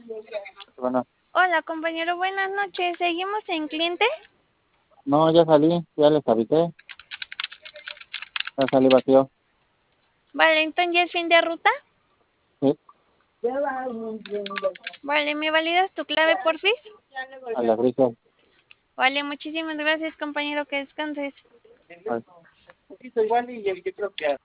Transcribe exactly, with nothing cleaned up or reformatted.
Bueno, Hola, compañero, buenas noches. ¿Seguimos en cliente? no, ya salí, ya les avisé, ya salí vacío. Vale, entonces ya es fin de ruta. Sí, Vale, ¿me validas tu clave, porfis? a la brisa. Vale, muchísimas gracias, compañero, que descanses.